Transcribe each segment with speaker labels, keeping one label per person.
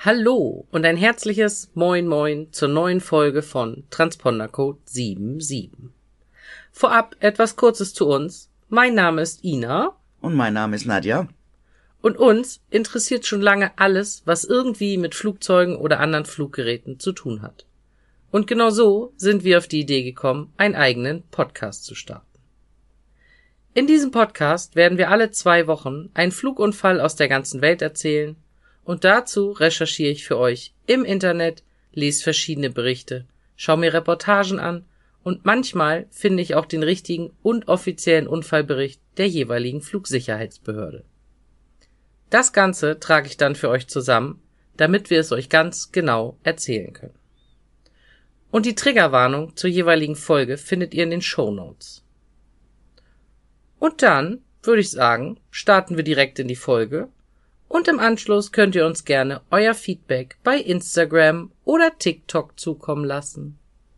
Speaker 1: Hallo und ein herzliches Moin Moin zur neuen Folge von Transpondercode 77. Vorab etwas Kurzes zu uns. Mein Name ist Ina.
Speaker 2: Und mein Name ist Nadja.
Speaker 1: Und uns interessiert schon lange alles, was irgendwie mit Flugzeugen oder anderen Fluggeräten zu tun hat. Und genau so sind wir auf die Idee gekommen, einen eigenen Podcast zu starten. In diesem Podcast werden wir alle 2 Wochen einen Flugunfall aus der ganzen Welt erzählen und dazu recherchiere ich für euch im Internet, lese verschiedene Berichte, schaue mir Reportagen an und manchmal finde ich auch den richtigen und offiziellen Unfallbericht der jeweiligen Flugsicherheitsbehörde. Das Ganze trage ich dann für euch zusammen, damit wir es euch ganz genau erzählen können. Und die Triggerwarnung zur jeweiligen Folge findet ihr in den Shownotes. Und dann, würde ich sagen, starten wir direkt in die Folge und im Anschluss könnt ihr uns gerne euer Feedback bei Instagram oder TikTok zukommen lassen.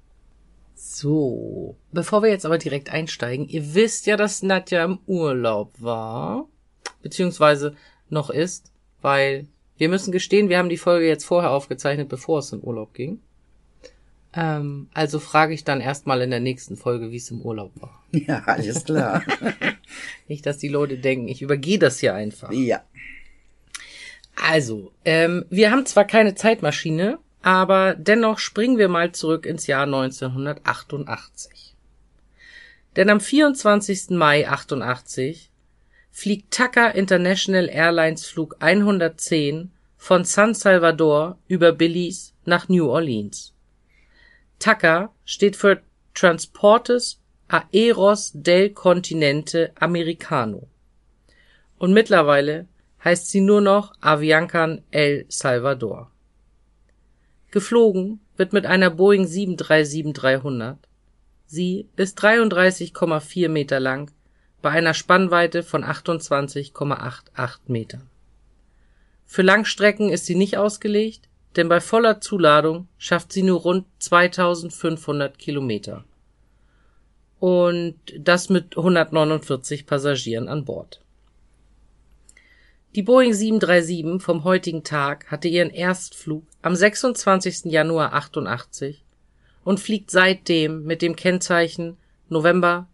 Speaker 1: So, bevor wir jetzt aber direkt einsteigen, ihr wisst ja, dass Nadja im Urlaub war, beziehungsweise noch ist, weil wir müssen gestehen, wir haben die Folge jetzt vorher aufgezeichnet, bevor es in Urlaub ging. Also frage ich dann erstmal in der nächsten Folge, wie es im Urlaub war.
Speaker 2: Ja, alles klar.
Speaker 1: Nicht, dass die Leute denken, ich übergehe das hier einfach.
Speaker 2: Ja.
Speaker 1: Also, wir haben zwar keine Zeitmaschine, aber dennoch springen wir mal zurück ins Jahr 1988. Denn am 24. Mai 88 fliegt Tucker International Airlines Flug 110 von San Salvador über Belize nach New Orleans. Tucker steht für Transportes Aéreos del Continente Americano. Und mittlerweile heißt sie nur noch Avianca El Salvador. Geflogen wird mit einer Boeing 737-300. Sie ist 33,4 Meter lang bei einer Spannweite von 28,88 Metern. Für Langstrecken ist sie nicht ausgelegt, denn bei voller Zuladung schafft sie nur rund 2500 Kilometer. Und das mit 149 Passagieren an Bord. Die Boeing 737 vom heutigen Tag hatte ihren Erstflug am 26. Januar 88 und fliegt seitdem mit dem Kennzeichen November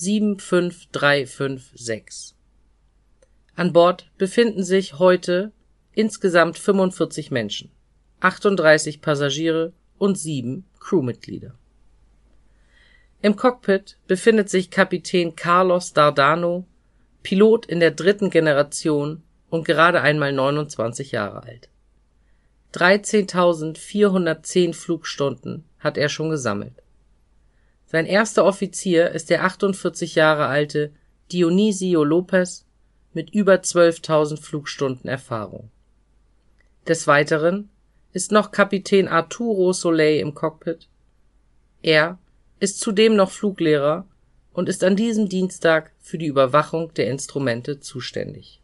Speaker 1: 75356. An Bord befinden sich heute insgesamt 45 Menschen, 38 Passagiere und 7 Crewmitglieder. Im Cockpit befindet sich Kapitän Carlos Dardano, Pilot in der 3. Generation und gerade einmal 29 Jahre alt. 13.410 Flugstunden hat er schon gesammelt. Sein erster Offizier ist der 48 Jahre alte Dionisio Lopez mit über 12.000 Flugstunden Erfahrung. Des Weiteren ist noch Kapitän Arturo Soleil im Cockpit. Er ist zudem noch Fluglehrer und ist an diesem Dienstag für die Überwachung der Instrumente zuständig.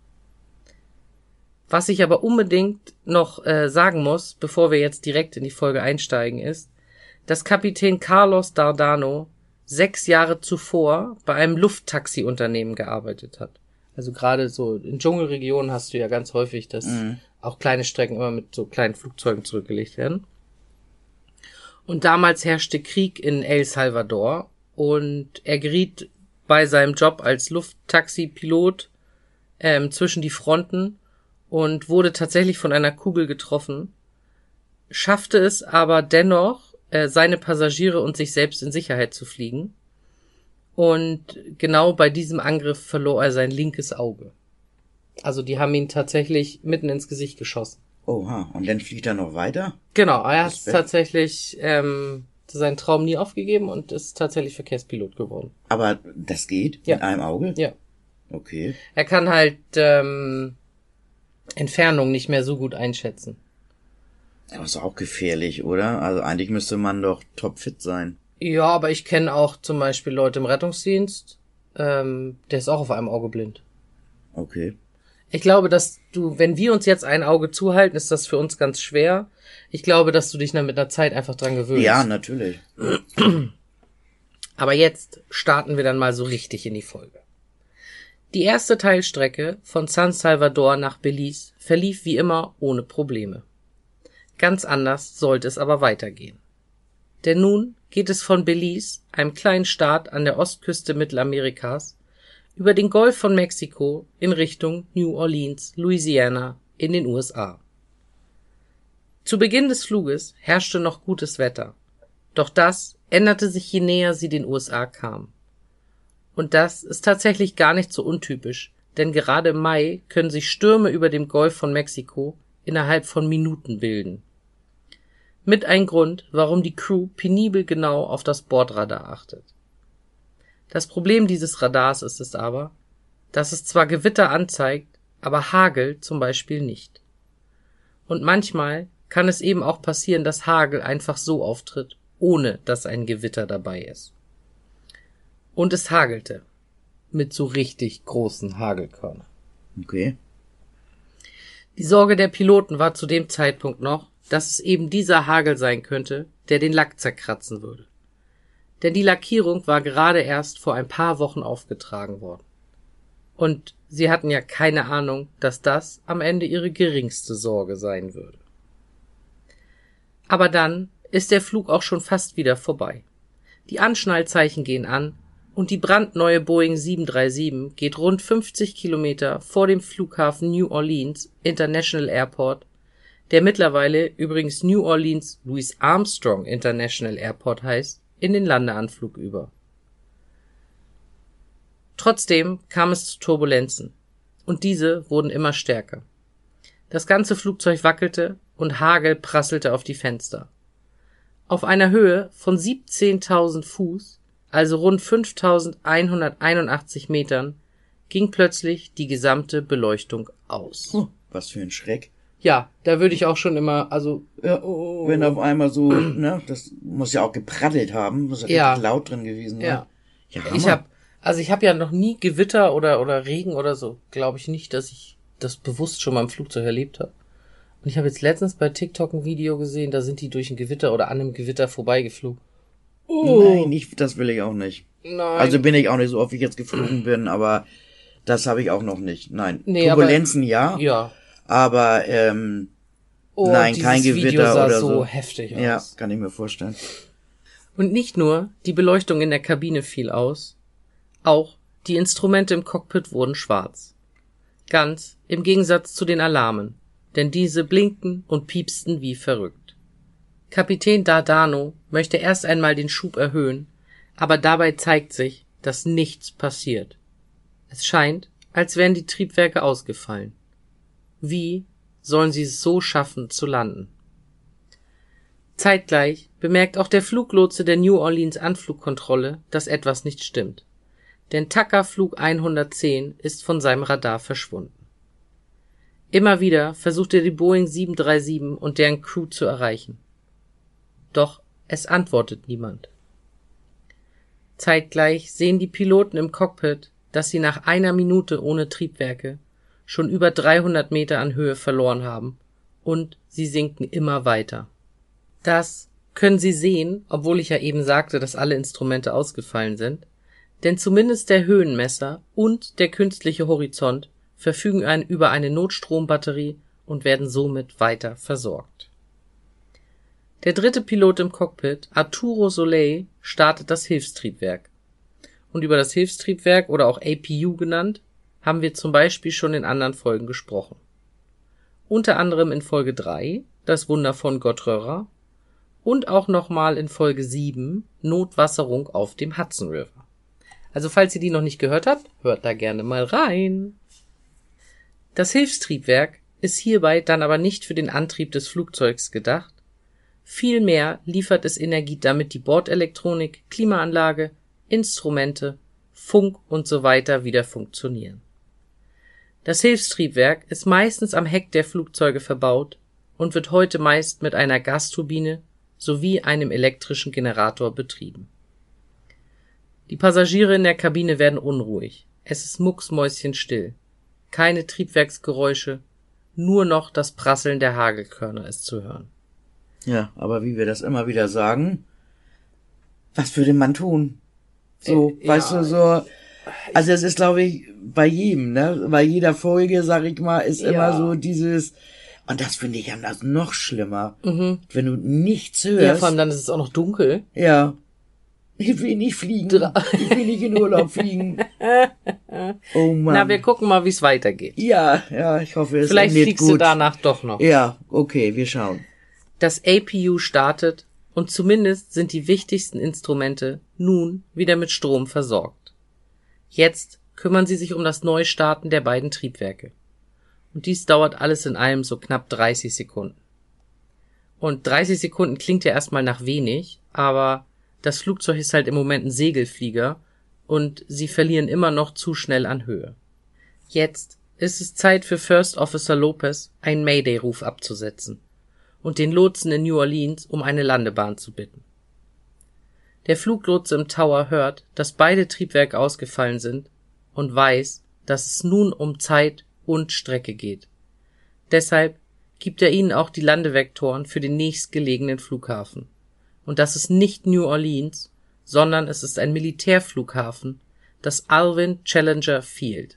Speaker 1: Was ich aber unbedingt noch sagen muss, bevor wir jetzt direkt in die Folge einsteigen, ist, dass Kapitän Carlos Dardano 6 Jahre zuvor bei einem Lufttaxi-Unternehmen gearbeitet hat. Also gerade so in Dschungelregionen hast du ja ganz häufig, dass auch kleine Strecken immer mit so kleinen Flugzeugen zurückgelegt werden. Und damals herrschte Krieg in El Salvador und er geriet bei seinem Job als Lufttaxi-Pilot zwischen die Fronten und wurde tatsächlich von einer Kugel getroffen, schaffte es aber dennoch, seine Passagiere und sich selbst in Sicherheit zu fliegen. Und genau bei diesem Angriff verlor er sein linkes Auge. Also die haben ihn tatsächlich mitten ins Gesicht geschossen.
Speaker 2: Oha, und dann fliegt er noch weiter?
Speaker 1: Genau, er hat tatsächlich seinen Traum nie aufgegeben und ist tatsächlich Verkehrspilot geworden.
Speaker 2: Aber das geht?
Speaker 1: Ja.
Speaker 2: Mit einem Auge?
Speaker 1: Ja.
Speaker 2: Okay.
Speaker 1: Er kann halt Entfernung nicht mehr so gut einschätzen.
Speaker 2: Aber ist auch gefährlich, oder? Also eigentlich müsste man doch topfit sein.
Speaker 1: Ja, aber ich kenne auch zum Beispiel Leute im Rettungsdienst, der ist auch auf einem Auge blind.
Speaker 2: Okay.
Speaker 1: Ich glaube, dass wenn wir uns jetzt ein Auge zuhalten, ist das für uns ganz schwer. Ich glaube, dass du dich dann mit der Zeit einfach dran gewöhnst.
Speaker 2: Ja, natürlich.
Speaker 1: Aber jetzt starten wir dann mal so richtig in die Folge. Die erste Teilstrecke von San Salvador nach Belize verlief wie immer ohne Probleme. Ganz anders sollte es aber weitergehen. Denn nun geht es von Belize, einem kleinen Staat an der Ostküste Mittelamerikas, über den Golf von Mexiko in Richtung New Orleans, Louisiana in den USA. Zu Beginn des Fluges herrschte noch gutes Wetter, doch das änderte sich, je näher sie den USA kam. Und das ist tatsächlich gar nicht so untypisch, denn gerade im Mai können sich Stürme über dem Golf von Mexiko innerhalb von Minuten bilden. Mit ein Grund, warum die Crew penibel genau auf das Bordradar achtet. Das Problem dieses Radars ist es aber, dass es zwar Gewitter anzeigt, aber Hagel zum Beispiel nicht. Und manchmal kann es eben auch passieren, dass Hagel einfach so auftritt, ohne dass ein Gewitter dabei ist. Und es hagelte. Mit so richtig großen Hagelkörnern.
Speaker 2: Okay.
Speaker 1: Die Sorge der Piloten war zu dem Zeitpunkt noch, dass es eben dieser Hagel sein könnte, der den Lack zerkratzen würde. Denn die Lackierung war gerade erst vor ein paar Wochen aufgetragen worden. Und sie hatten ja keine Ahnung, dass das am Ende ihre geringste Sorge sein würde. Aber dann ist der Flug auch schon fast wieder vorbei. Die Anschnallzeichen gehen an und die brandneue Boeing 737 geht rund 50 Kilometer vor dem Flughafen New Orleans International Airport, der mittlerweile übrigens New Orleans Louis Armstrong International Airport heißt, in den Landeanflug über. Trotzdem kam es zu Turbulenzen, und diese wurden immer stärker. Das ganze Flugzeug wackelte und Hagel prasselte auf die Fenster. Auf einer Höhe von 17.000 Fuß, also rund 5.181 Metern, ging plötzlich die gesamte Beleuchtung aus.
Speaker 2: Was für ein Schreck.
Speaker 1: Ja, da würde ich auch schon immer,
Speaker 2: Ja, wenn auf einmal so, ne, das muss ja auch gepraddelt haben, muss ja richtig laut drin gewesen sein.
Speaker 1: Ja.
Speaker 2: Ja,
Speaker 1: Ich habe ja noch nie Gewitter oder Regen oder so, glaube ich nicht, dass ich das bewusst schon mal im Flugzeug erlebt habe. Und ich habe jetzt letztens bei TikTok ein Video gesehen, da sind die durch ein Gewitter oder an einem Gewitter vorbeigeflogen.
Speaker 2: Nein, das will ich auch nicht.
Speaker 1: Nein.
Speaker 2: Also bin ich auch nicht so oft, wie ich jetzt geflogen bin, aber das habe ich auch noch nicht. Nein.
Speaker 1: Nee,
Speaker 2: Turbulenzen
Speaker 1: ja.
Speaker 2: Aber nein, kein Gewitter
Speaker 1: Video sah
Speaker 2: oder
Speaker 1: so heftig aus.
Speaker 2: Ja, kann ich mir vorstellen.
Speaker 1: Und nicht nur die Beleuchtung in der Kabine fiel aus, auch die Instrumente im Cockpit wurden schwarz. Ganz im Gegensatz zu den Alarmen, denn diese blinkten und piepsten wie verrückt. Kapitän Dardano möchte erst einmal den Schub erhöhen, aber dabei zeigt sich, dass nichts passiert. Es scheint, als wären die Triebwerke ausgefallen. Wie sollen sie es so schaffen zu landen? Zeitgleich bemerkt auch der Fluglotse der New Orleans Anflugkontrolle, dass etwas nicht stimmt. Denn Tucker Flug 110 ist von seinem Radar verschwunden. Immer wieder versucht er die Boeing 737 und deren Crew zu erreichen. Doch es antwortet niemand. Zeitgleich sehen die Piloten im Cockpit, dass sie nach einer Minute ohne Triebwerke schon über 300 Meter an Höhe verloren haben und sie sinken immer weiter. Das können sie sehen, obwohl ich ja eben sagte, dass alle Instrumente ausgefallen sind, denn zumindest der Höhenmesser und der künstliche Horizont verfügen über eine Notstrombatterie und werden somit weiter versorgt. Der dritte Pilot im Cockpit, Arturo Soleil, startet das Hilfstriebwerk. Und über das Hilfstriebwerk oder auch APU genannt, haben wir zum Beispiel schon in anderen Folgen gesprochen. Unter anderem in Folge 3, das Wunder von Gottröra, und auch nochmal in Folge 7, Notwasserung auf dem Hudson River. Also falls ihr die noch nicht gehört habt, hört da gerne mal rein. Das Hilfstriebwerk ist hierbei dann aber nicht für den Antrieb des Flugzeugs gedacht. Vielmehr liefert es Energie, damit die Bordelektronik, Klimaanlage, Instrumente, Funk und so weiter wieder funktionieren. Das Hilfstriebwerk ist meistens am Heck der Flugzeuge verbaut und wird heute meist mit einer Gasturbine sowie einem elektrischen Generator betrieben. Die Passagiere in der Kabine werden unruhig. Es ist mucksmäuschenstill. Keine Triebwerksgeräusche, nur noch das Prasseln der Hagelkörner ist zu hören.
Speaker 2: Ja, aber wie wir das immer wieder sagen, was würde man tun? So, weißt du, so, also es ist, glaube ich, bei jedem, ne, bei jeder Folge, sag ich mal, ist immer so dieses, Und das finde ich ja noch schlimmer. Wenn du nichts hörst.
Speaker 1: Ja, vor allem dann ist es auch noch dunkel.
Speaker 2: Ja. Ich will nicht fliegen. Ich will nicht in Urlaub fliegen. Oh Mann.
Speaker 1: Na, wir gucken mal, wie es weitergeht.
Speaker 2: Ja, ich hoffe, es
Speaker 1: Vielleicht
Speaker 2: endet
Speaker 1: fliegst
Speaker 2: gut.
Speaker 1: du danach doch noch.
Speaker 2: Ja, okay, wir schauen.
Speaker 1: Das APU startet und zumindest sind die wichtigsten Instrumente nun wieder mit Strom versorgt. Jetzt kümmern sie sich um das Neustarten der beiden Triebwerke. Und dies dauert alles in allem so knapp 30 Sekunden. Und 30 Sekunden klingt ja erstmal nach wenig, aber das Flugzeug ist halt im Moment ein Segelflieger und sie verlieren immer noch zu schnell an Höhe. Jetzt ist es Zeit für First Officer Lopez, einen Mayday-Ruf abzusetzen und den Lotsen in New Orleans um eine Landebahn zu bitten. Der Fluglotse im Tower hört, dass beide Triebwerke ausgefallen sind und weiß, dass es nun um Zeit und Strecke geht. Deshalb gibt er ihnen auch die Landevektoren für den nächstgelegenen Flughafen. Und das ist nicht New Orleans, sondern es ist ein Militärflughafen, das Alvin Challenger Field.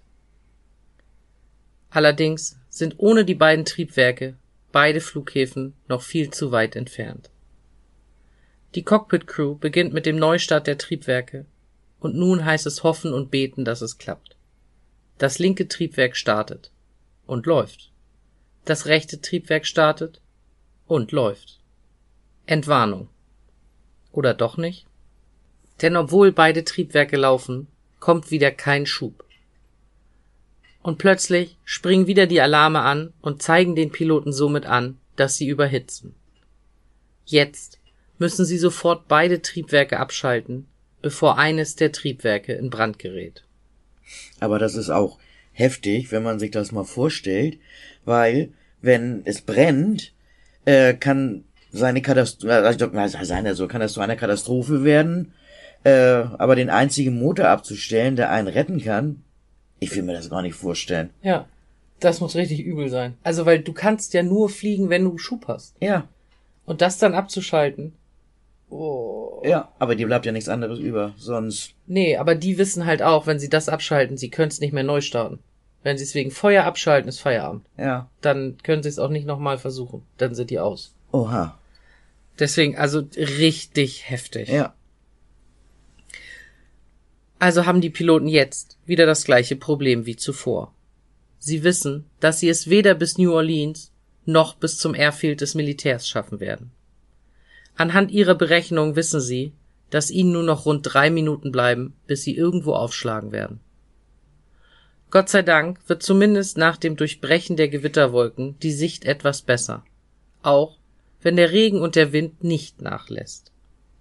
Speaker 1: Allerdings sind ohne die beiden Triebwerke beide Flughäfen noch viel zu weit entfernt. Die Cockpit-Crew beginnt mit dem Neustart der Triebwerke und nun heißt es hoffen und beten, dass es klappt. Das linke Triebwerk startet und läuft. Das rechte Triebwerk startet und läuft. Entwarnung. Oder doch nicht? Denn obwohl beide Triebwerke laufen, kommt wieder kein Schub. Und plötzlich springen wieder die Alarme an und zeigen den Piloten somit an, dass sie überhitzen. Jetzt müssen sie sofort beide Triebwerke abschalten, bevor eines der Triebwerke in Brand gerät.
Speaker 2: Aber das ist auch heftig, wenn man sich das mal vorstellt, weil, wenn es brennt, kann kann das zu einer Katastrophe werden, aber den einzigen Motor abzustellen, der einen retten kann, ich will mir das gar nicht vorstellen.
Speaker 1: Ja, das muss richtig übel sein. Also, weil du kannst ja nur fliegen, wenn du Schub hast.
Speaker 2: Ja.
Speaker 1: Und das dann abzuschalten. Oh.
Speaker 2: Ja, aber dir bleibt ja nichts anderes über, sonst.
Speaker 1: Nee, aber die wissen halt auch, wenn sie das abschalten, sie können es nicht mehr neu starten. Wenn sie es wegen Feuer abschalten, ist Feierabend.
Speaker 2: Ja.
Speaker 1: Dann können sie es auch nicht nochmal versuchen. Dann sind die aus.
Speaker 2: Oha.
Speaker 1: Deswegen, also richtig heftig.
Speaker 2: Ja.
Speaker 1: Also haben die Piloten jetzt wieder das gleiche Problem wie zuvor. Sie wissen, dass sie es weder bis New Orleans noch bis zum Airfield des Militärs schaffen werden. Anhand ihrer Berechnungen wissen sie, dass ihnen nur noch rund 3 Minuten bleiben, bis sie irgendwo aufschlagen werden. Gott sei Dank wird zumindest nach dem Durchbrechen der Gewitterwolken die Sicht etwas besser, auch wenn der Regen und der Wind nicht nachlässt.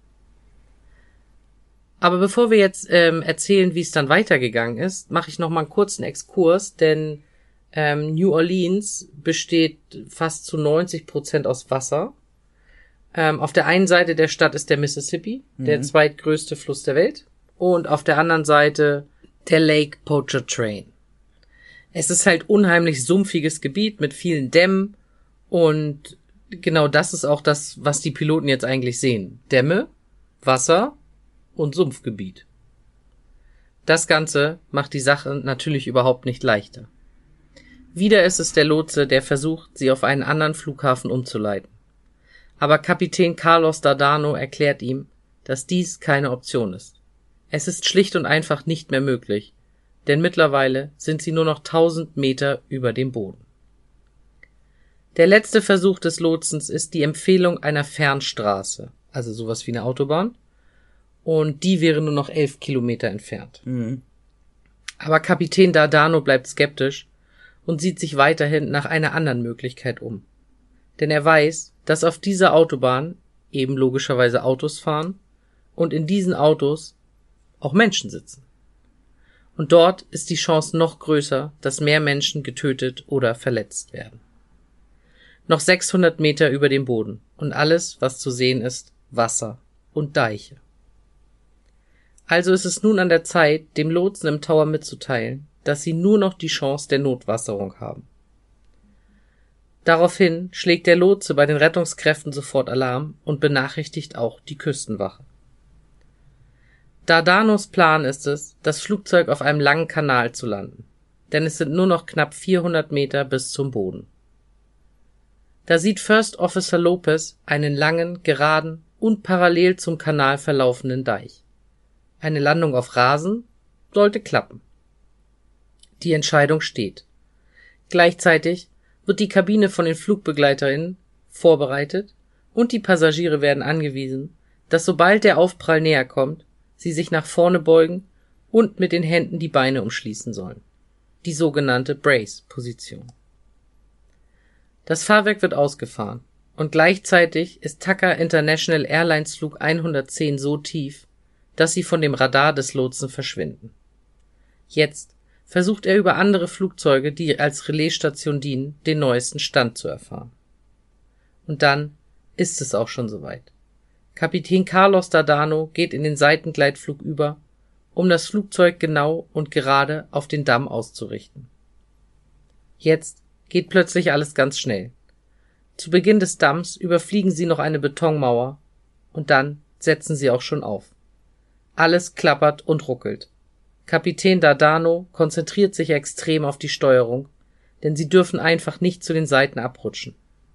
Speaker 1: Aber bevor wir jetzt erzählen, wie es dann weitergegangen ist, mache ich noch mal einen kurzen Exkurs, denn New Orleans besteht fast zu 90% aus Wasser. Auf der einen Seite der Stadt ist der Mississippi, der zweitgrößte Fluss der Welt, und auf der anderen Seite der Lake Pontchartrain. Es ist halt unheimlich sumpfiges Gebiet mit vielen Dämmen und genau das ist auch das, was die Piloten jetzt eigentlich sehen. Dämme, Wasser und Sumpfgebiet. Das Ganze macht die Sache natürlich überhaupt nicht leichter. Wieder ist es der Lotse, der versucht, sie auf einen anderen Flughafen umzuleiten. Aber Kapitän Carlos Dardano erklärt ihm, dass dies keine Option ist. Es ist schlicht und einfach nicht mehr möglich, denn mittlerweile sind sie nur noch 1000 Meter über dem Boden. Der letzte Versuch des Lotsens ist die Empfehlung einer Fernstraße, also sowas wie eine Autobahn, und die wäre nur noch 11 Kilometer entfernt. Aber Kapitän Dardano bleibt skeptisch und sieht sich weiterhin nach einer anderen Möglichkeit um. Denn er weiß, dass auf dieser Autobahn eben logischerweise Autos fahren und in diesen Autos auch Menschen sitzen. Und dort ist die Chance noch größer, dass mehr Menschen getötet oder verletzt werden. Noch 600 Meter über dem Boden und alles, was zu sehen ist, Wasser und Deiche. Also ist es nun an der Zeit, dem Lotsen im Tower mitzuteilen, dass sie nur noch die Chance der Notwasserung haben. Daraufhin schlägt der Lotse bei den Rettungskräften sofort Alarm und benachrichtigt auch die Küstenwache. Dardanos Plan ist es, das Flugzeug auf einem langen Kanal zu landen, denn es sind nur noch knapp 400 Meter bis zum Boden. Da sieht First Officer Lopez einen langen, geraden und parallel zum Kanal verlaufenden Deich. Eine Landung auf Rasen sollte klappen. Die Entscheidung steht. Gleichzeitig wird die Kabine von den FlugbegleiterInnen vorbereitet und die Passagiere werden angewiesen, dass sobald der Aufprall näher kommt, sie sich nach vorne beugen und mit den Händen die Beine umschließen sollen. Die sogenannte Brace-Position. Das Fahrwerk wird ausgefahren und gleichzeitig ist Tucker International Airlines Flug 110 so tief, dass sie von dem Radar des Lotsen verschwinden. Jetzt versucht er über andere Flugzeuge, die als Relaisstation dienen, den neuesten Stand zu erfahren. Und dann ist es auch schon soweit. Kapitän Carlos Dardano geht in den Seitengleitflug über, um das Flugzeug genau und gerade auf den Damm auszurichten. Jetzt geht plötzlich alles ganz schnell. Zu Beginn des Damms überfliegen sie noch eine Betonmauer und dann setzen sie auch schon auf. Alles klappert und ruckelt. Kapitän Dardano konzentriert sich extrem auf die Steuerung, denn sie dürfen einfach nicht zu den Seiten abrutschen.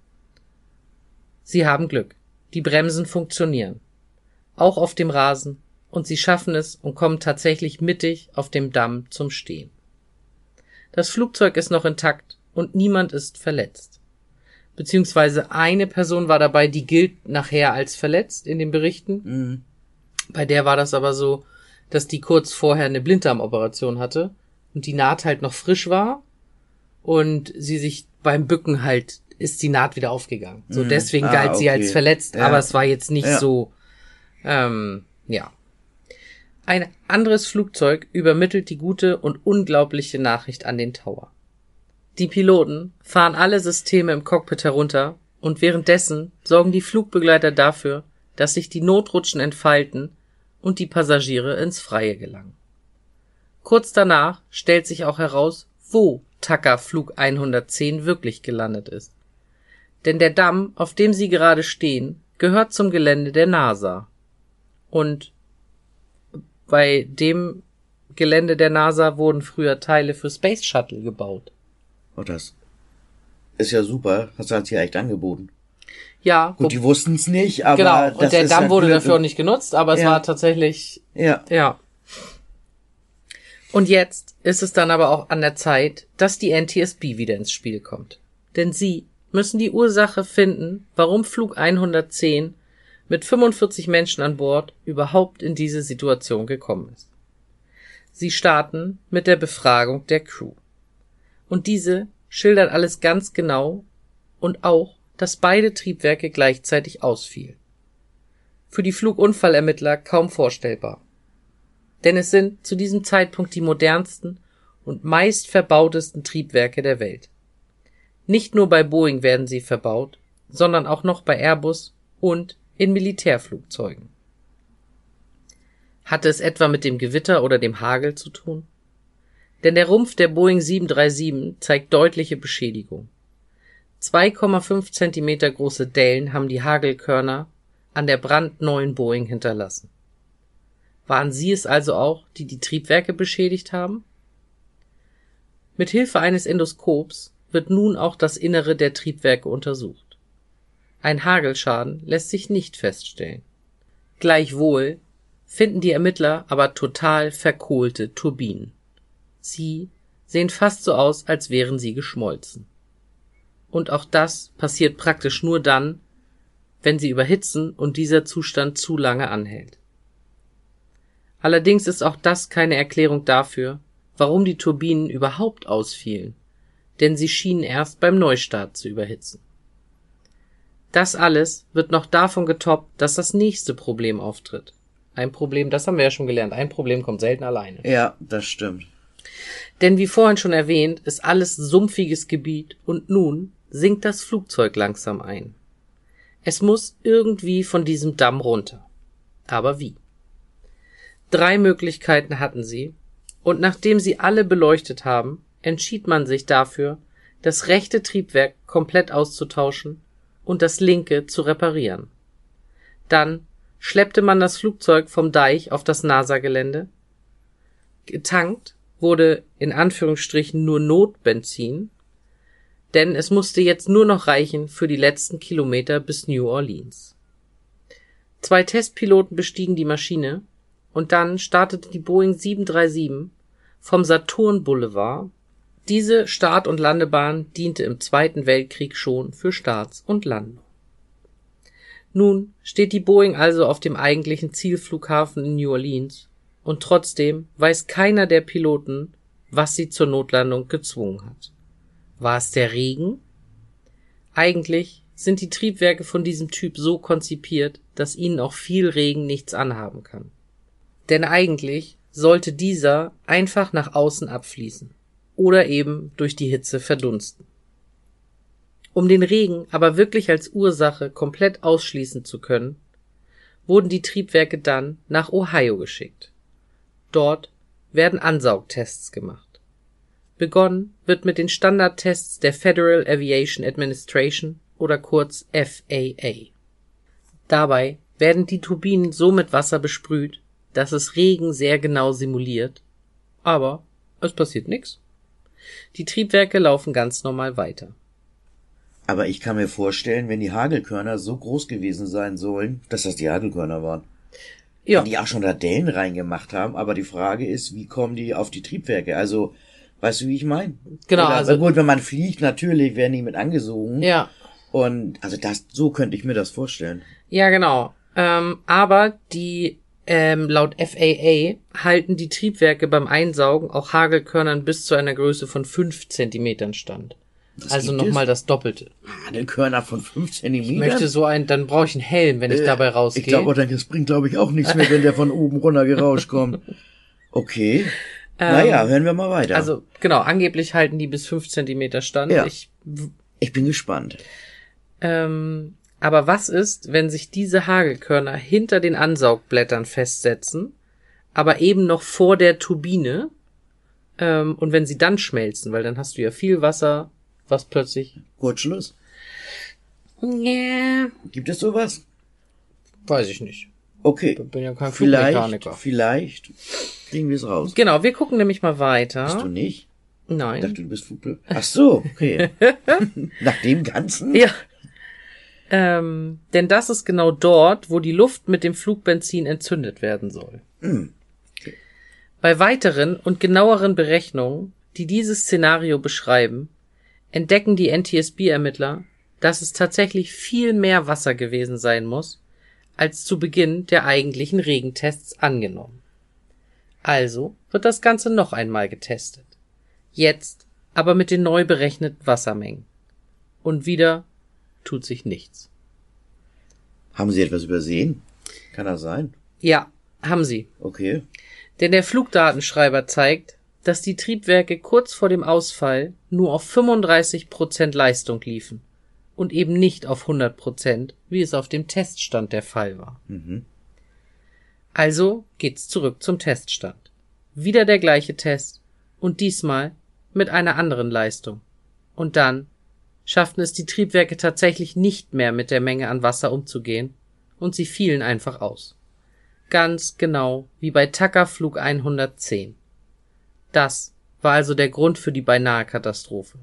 Speaker 1: Sie haben Glück. Die Bremsen funktionieren. Auch auf dem Rasen, und sie schaffen es und kommen tatsächlich mittig auf dem Damm zum Stehen. Das Flugzeug ist noch intakt und niemand ist verletzt. Beziehungsweise eine Person war dabei, die gilt nachher als verletzt in den Berichten.
Speaker 2: Mhm.
Speaker 1: Bei der war das aber so, dass die kurz vorher eine Blinddarmoperation hatte und die Naht halt noch frisch war und sie sich beim Bücken halt ist die Naht wieder aufgegangen. So, deswegen galt sie als verletzt, aber es war jetzt nicht so, ja. Ein anderes Flugzeug übermittelt die gute und unglaubliche Nachricht an den Tower. Die Piloten fahren alle Systeme im Cockpit herunter und währenddessen sorgen die Flugbegleiter dafür, dass sich die Notrutschen entfalten und die Passagiere ins Freie gelangen. Kurz danach stellt sich auch heraus, wo Tucker Flug 110 wirklich gelandet ist. Denn der Damm, auf dem sie gerade stehen, gehört zum Gelände der NASA. Und bei dem Gelände der NASA wurden früher Teile für Space Shuttle gebaut.
Speaker 2: Oh, das ist ja super. Das hat sie ja echt angeboten.
Speaker 1: Ja.
Speaker 2: Gut, die wussten es nicht, aber
Speaker 1: genau. Und
Speaker 2: das
Speaker 1: der
Speaker 2: ist
Speaker 1: Damm
Speaker 2: ja
Speaker 1: wurde
Speaker 2: Glück.
Speaker 1: dafür auch nicht genutzt, aber es war tatsächlich, ja. Und jetzt ist es dann aber auch an der Zeit, dass die NTSB wieder ins Spiel kommt. Denn sie müssen die Ursache finden, warum Flug 110 mit 45 Menschen an Bord überhaupt in diese Situation gekommen ist. Sie starten mit der Befragung der Crew. Und diese schildert alles ganz genau und auch, dass beide Triebwerke gleichzeitig ausfielen. Für die Flugunfallermittler kaum vorstellbar. Denn es sind zu diesem Zeitpunkt die modernsten und meist verbautesten Triebwerke der Welt. Nicht nur bei Boeing werden sie verbaut, sondern auch noch bei Airbus und in Militärflugzeugen. Hatte es etwa mit dem Gewitter oder dem Hagel zu tun? Denn der Rumpf der Boeing 737 zeigt deutliche Beschädigung. 2,5 Zentimeter große Dellen haben die Hagelkörner an der brandneuen Boeing hinterlassen. Waren sie es also auch, die die Triebwerke beschädigt haben? Mit Hilfe eines Endoskops wird nun auch das Innere der Triebwerke untersucht. Ein Hagelschaden lässt sich nicht feststellen. Gleichwohl finden die Ermittler aber total verkohlte Turbinen. Sie sehen fast so aus, als wären sie geschmolzen. Und auch das passiert praktisch nur dann, wenn sie überhitzen und dieser Zustand zu lange anhält. Allerdings ist auch das keine Erklärung dafür, warum die Turbinen überhaupt ausfielen, denn sie schienen erst beim Neustart zu überhitzen. Das alles wird noch davon getoppt, dass das nächste Problem auftritt. Ein Problem, das haben wir ja schon gelernt, ein Problem kommt selten alleine.
Speaker 2: Ja, das stimmt.
Speaker 1: Denn wie vorhin schon erwähnt, ist alles sumpfiges Gebiet und nun sinkt das Flugzeug langsam ein. Es muss irgendwie von diesem Damm runter. Aber wie? 3 Möglichkeiten hatten sie, und nachdem sie alle beleuchtet haben, entschied man sich dafür, das rechte Triebwerk komplett auszutauschen und das linke zu reparieren. Dann schleppte man das Flugzeug vom Deich auf das NASA-Gelände. Getankt wurde in Anführungsstrichen nur Notbenzin. denn es musste jetzt nur noch reichen für die letzten Kilometer bis New Orleans. 2 Testpiloten bestiegen die Maschine und dann startete die Boeing 737 vom Saturn Boulevard. Diese Start- und Landebahn diente im Zweiten Weltkrieg schon für Starts und Landungen. Nun steht die Boeing also auf dem eigentlichen Zielflughafen in New Orleans und trotzdem weiß keiner der Piloten, was sie zur Notlandung gezwungen hat. War es der Regen? Eigentlich sind die Triebwerke von diesem Typ so konzipiert, dass ihnen auch viel Regen nichts anhaben kann. Denn eigentlich sollte dieser einfach nach außen abfließen oder eben durch die Hitze verdunsten. Um den Regen aber wirklich als Ursache komplett ausschließen zu können, wurden die Triebwerke dann nach Ohio geschickt. Dort werden Ansaugtests gemacht. Begonnen wird mit den Standardtests der Federal Aviation Administration oder kurz FAA. Dabei werden die Turbinen so mit Wasser besprüht, dass es Regen sehr genau simuliert, aber es passiert nichts. Die Triebwerke laufen ganz normal weiter.
Speaker 2: Aber ich kann mir vorstellen, wenn die Hagelkörner so groß gewesen sein sollen, dass das die Hagelkörner waren. Ja. Wenn die auch schon da Dellen reingemacht haben, aber die Frage ist, wie kommen die auf die Triebwerke? Also, weißt du, wie ich meine?
Speaker 1: Genau.
Speaker 2: Oder,
Speaker 1: also
Speaker 2: gut, wenn man fliegt, natürlich werden die mit angesogen.
Speaker 1: Ja.
Speaker 2: Und also so könnte ich mir das vorstellen.
Speaker 1: Ja, genau. Aber die laut FAA halten die Triebwerke beim Einsaugen auch Hagelkörnern bis zu einer Größe von 5 Zentimetern stand. Also nochmal das Doppelte.
Speaker 2: Hagelkörner von 5 Zentimetern?
Speaker 1: Ich möchte dann brauche ich einen Helm, wenn ich dabei rausgehe.
Speaker 2: Ich glaube, das bringt, glaube ich, auch nichts mehr, wenn der von oben runter gerauscht kommt. Okay. Naja, hören wir mal weiter.
Speaker 1: Also, genau, angeblich halten die bis 5 Zentimeter stand.
Speaker 2: Ja. Ich bin gespannt.
Speaker 1: Aber was ist, wenn sich diese Hagelkörner hinter den Ansaugblättern festsetzen, aber eben noch vor der Turbine, und wenn sie dann schmelzen, weil dann hast du ja viel Wasser, was plötzlich...
Speaker 2: Kurzschluss?
Speaker 1: Yeah.
Speaker 2: Gibt es sowas?
Speaker 1: Weiß ich nicht.
Speaker 2: Okay.
Speaker 1: Ich bin ja kein Flugmechaniker.
Speaker 2: Vielleicht kriegen wir es raus.
Speaker 1: Genau, wir gucken nämlich mal weiter.
Speaker 2: Bist du nicht?
Speaker 1: Nein.
Speaker 2: Ich dachte, du bist Flugpilot. Ach so, okay. Nach dem Ganzen?
Speaker 1: Ja. Denn das ist genau dort, wo die Luft mit dem Flugbenzin entzündet werden soll.
Speaker 2: Okay.
Speaker 1: Bei weiteren und genaueren Berechnungen, die dieses Szenario beschreiben, entdecken die NTSB-Ermittler, dass es tatsächlich viel mehr Wasser gewesen sein muss, als zu Beginn der eigentlichen Regentests angenommen. Also wird das Ganze noch einmal getestet. Jetzt aber mit den neu berechneten Wassermengen. Und wieder tut sich nichts.
Speaker 2: Haben Sie etwas übersehen? Kann das sein?
Speaker 1: Ja, haben sie.
Speaker 2: Okay.
Speaker 1: Denn der Flugdatenschreiber zeigt, dass die Triebwerke kurz vor dem Ausfall nur auf 35% Leistung liefen und eben nicht auf 100%, wie es auf dem Teststand der Fall war.
Speaker 2: Mhm.
Speaker 1: Also geht's zurück zum Teststand. Wieder der gleiche Test und diesmal mit einer anderen Leistung. Und dann schafften es die Triebwerke tatsächlich nicht mehr mit der Menge an Wasser umzugehen und sie fielen einfach aus. Ganz genau wie bei Tucker Flug 110. Das war also der Grund für die beinahe Katastrophe.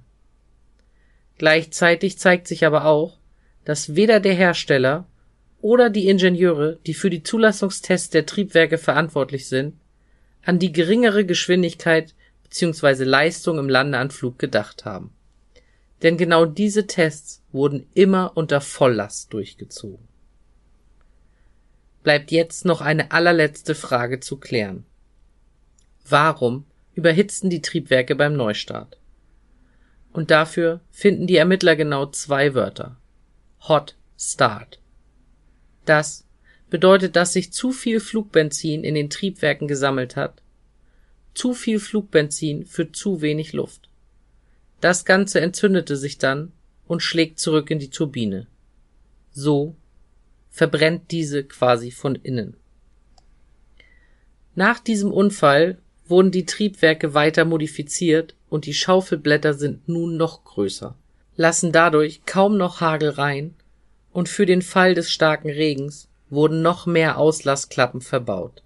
Speaker 1: Gleichzeitig zeigt sich aber auch, dass weder der Hersteller oder die Ingenieure, die für die Zulassungstests der Triebwerke verantwortlich sind, an die geringere Geschwindigkeit bzw. Leistung im Landeanflug gedacht haben. Denn genau diese Tests wurden immer unter Volllast durchgezogen. Bleibt jetzt noch eine allerletzte Frage zu klären. Warum überhitzten die Triebwerke beim Neustart? Und dafür finden die Ermittler genau 2 Wörter. Hot Start. Das bedeutet, dass sich zu viel Flugbenzin in den Triebwerken gesammelt hat. Zu viel Flugbenzin für zu wenig Luft. Das Ganze entzündete sich dann und schlägt zurück in die Turbine. So verbrennt diese quasi von innen. Nach diesem Unfall wurden die Triebwerke weiter modifiziert und die Schaufelblätter sind nun noch größer, lassen dadurch kaum noch Hagel rein und für den Fall des starken Regens wurden noch mehr Auslassklappen verbaut.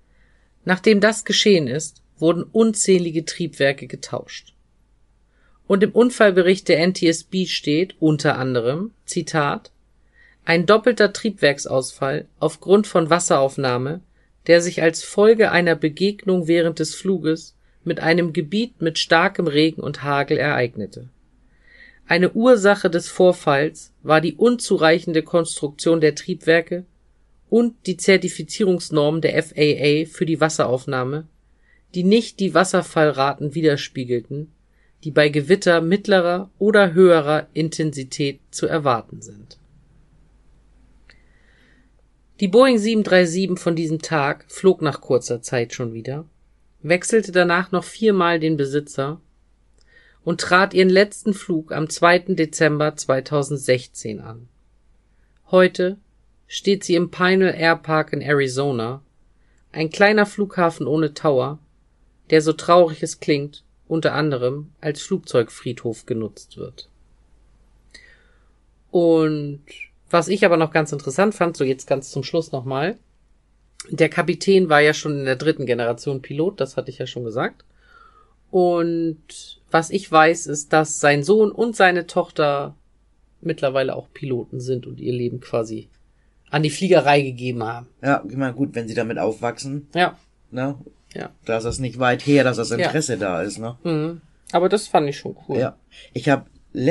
Speaker 1: Nachdem das geschehen ist, wurden unzählige Triebwerke getauscht. Und im Unfallbericht der NTSB steht unter anderem, Zitat, ein doppelter Triebwerksausfall aufgrund von Wasseraufnahme, der sich als Folge einer Begegnung während des Fluges mit einem Gebiet mit starkem Regen und Hagel ereignete. Eine Ursache des Vorfalls war die unzureichende Konstruktion der Triebwerke und die Zertifizierungsnormen der FAA für die Wasseraufnahme, die nicht die Wasserfallraten widerspiegelten, die bei Gewitter mittlerer oder höherer Intensität zu erwarten sind. Die Boeing 737 von diesem Tag flog nach kurzer Zeit schon wieder, wechselte danach noch 4-mal den Besitzer und trat ihren letzten Flug am 2. Dezember 2016 an. Heute steht sie im Pinal Air Park in Arizona, ein kleiner Flughafen ohne Tower, der, so traurig es klingt, unter anderem als Flugzeugfriedhof genutzt wird. Und was ich aber noch ganz interessant fand, so jetzt ganz zum Schluss nochmal, der Kapitän war ja schon in der 3. Generation Pilot, das hatte ich ja schon gesagt. Und was ich weiß, ist, dass sein Sohn und seine Tochter mittlerweile auch Piloten sind und ihr Leben quasi an die Fliegerei gegeben haben.
Speaker 2: Ja, immer gut, wenn sie damit aufwachsen.
Speaker 1: Ja.
Speaker 2: Ne?
Speaker 1: Ja.
Speaker 2: Da ist das nicht weit her, dass das Interesse da ist, ne?
Speaker 1: Mhm. Aber das fand ich schon cool.
Speaker 2: Ja. Ich habe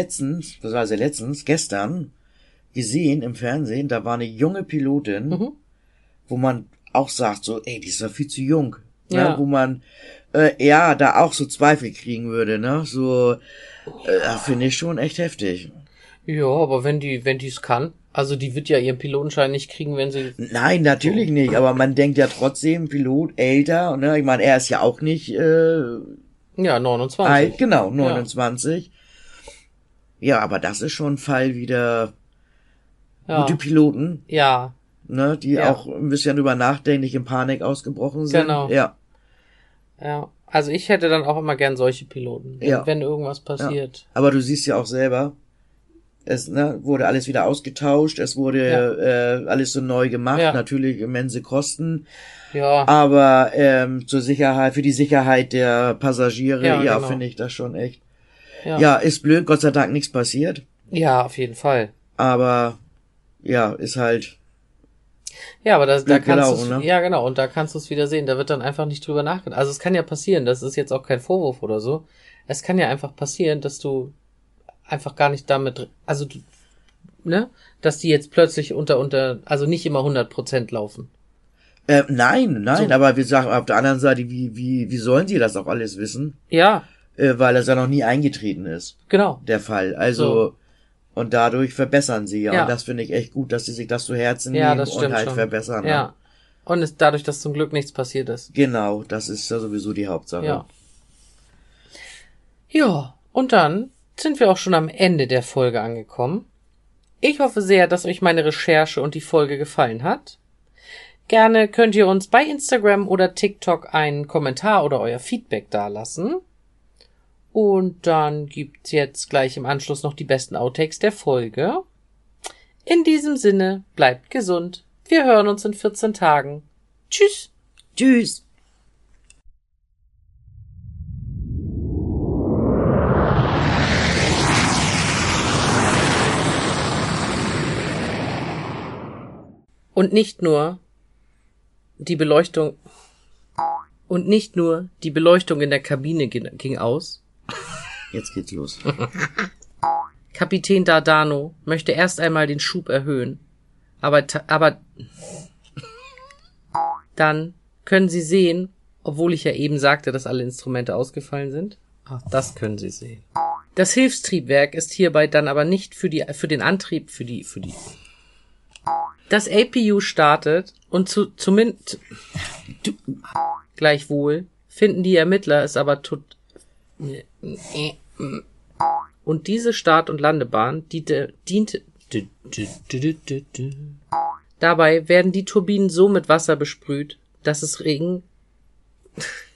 Speaker 2: gestern gesehen im Fernsehen, da war eine junge Pilotin, wo man auch sagt, so, ey, die ist ja viel zu jung.
Speaker 1: Ja.
Speaker 2: Ne? Wo man, da auch so Zweifel kriegen würde, ne? So, finde ich schon echt heftig.
Speaker 1: Ja, aber wenn die es kann, also die wird ja ihren Pilotenschein nicht kriegen, wenn sie...
Speaker 2: Nein, natürlich nicht, aber man denkt ja trotzdem, Pilot älter, ne? Ich meine, er ist ja auch nicht,
Speaker 1: ja, 29.
Speaker 2: alt, genau, 29. Ja, aber das ist schon ein Fall wieder gute Piloten.
Speaker 1: Ja.
Speaker 2: Ne, die auch ein bisschen drüber nachdenken, nicht in Panik ausgebrochen sind.
Speaker 1: Genau.
Speaker 2: Ja.
Speaker 1: Ja. Also ich hätte dann auch immer gern solche Piloten, wenn irgendwas passiert.
Speaker 2: Ja. Aber du siehst ja auch selber, es wurde alles wieder ausgetauscht, es wurde alles so neu gemacht, natürlich immense Kosten.
Speaker 1: Ja.
Speaker 2: Aber zur Sicherheit, für die Sicherheit der Passagiere, genau. Finde ich das schon echt. Ja, ist blöd, Gott sei Dank nichts passiert.
Speaker 1: Ja, auf jeden Fall.
Speaker 2: Aber ja, ist halt.
Speaker 1: Ja, aber da kannst du,
Speaker 2: ne?
Speaker 1: Ja, genau, und da kannst du es wieder sehen, da wird dann einfach nicht drüber nachgedacht. Also es kann ja passieren, das ist jetzt auch kein Vorwurf oder so. Es kann ja einfach passieren, dass du einfach gar nicht damit, also dass die jetzt plötzlich also nicht immer 100% laufen.
Speaker 2: Nein, so. Aber wir sagen auf der anderen Seite, wie sollen sie das auch alles wissen?
Speaker 1: Ja.
Speaker 2: Weil das ja noch nie eingetreten ist.
Speaker 1: Genau.
Speaker 2: Der Fall. Also, und dadurch verbessern sie ja. Und das finde ich echt gut, dass sie sich das zu Herzen nehmen und halt schon verbessern.
Speaker 1: Ja. Ne? Und dadurch, dass zum Glück nichts passiert ist.
Speaker 2: Genau, das ist ja sowieso die Hauptsache.
Speaker 1: Ja. Ja, und dann sind wir auch schon am Ende der Folge angekommen. Ich hoffe sehr, dass euch meine Recherche und die Folge gefallen hat. Gerne könnt ihr uns bei Instagram oder TikTok einen Kommentar oder euer Feedback dalassen. Und dann gibt's jetzt gleich im Anschluss noch die besten Outtakes der Folge. In diesem Sinne, bleibt gesund. Wir hören uns in 14 Tagen. Tschüss.
Speaker 2: Tschüss.
Speaker 1: Und nicht nur die Beleuchtung in der Kabine ging aus.
Speaker 2: Jetzt geht's los.
Speaker 1: Kapitän Dardano möchte erst einmal den Schub erhöhen. Aber dann können Sie sehen, obwohl ich ja eben sagte, dass alle Instrumente ausgefallen sind. Ach, das können Sie sehen. Das Hilfstriebwerk ist hierbei dann aber nicht für den Antrieb. Das APU startet und zumindest gleichwohl finden die Ermittler es aber und diese Start- und Landebahn diente. Dabei werden die Turbinen so mit Wasser besprüht, dass es Regen